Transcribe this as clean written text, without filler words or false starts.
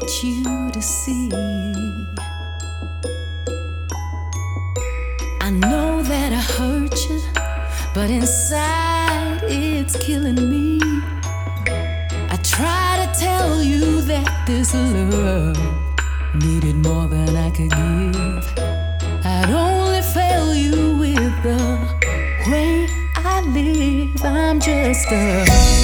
want you to see. I know that I hurt you, but inside it's killing me. I try to tell you that this love needed more than I could give. I'd only fail you with the way I live. I'm just a